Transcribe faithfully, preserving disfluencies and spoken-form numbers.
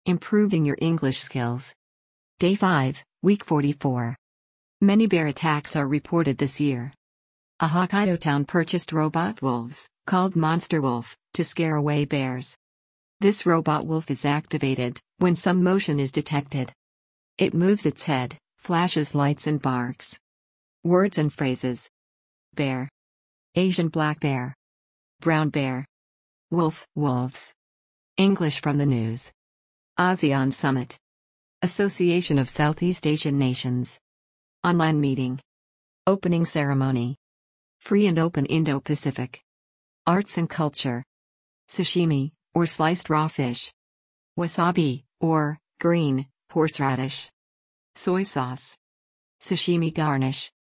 Improving your English skills. Day five, Week forty-four. Many bear attacks are reported this year. A Hokkaido town purchased robot wolves, called Monster Wolf, to scare away bears. This robot wolf is activated when some motion is detected. It moves its head, flashes lights and barks. Words and phrases. Bear. Asian black bear. Brown bear. Wolf, wolves. English from the news. ASEAN Summit. Association of Southeast Asian Nations. Online meeting. Opening ceremony. Free and open Indo-Pacific. Arts and culture. Sashimi, or sliced raw fish. Wasabi, or green horseradish. Soy sauce. Sashimi garnish.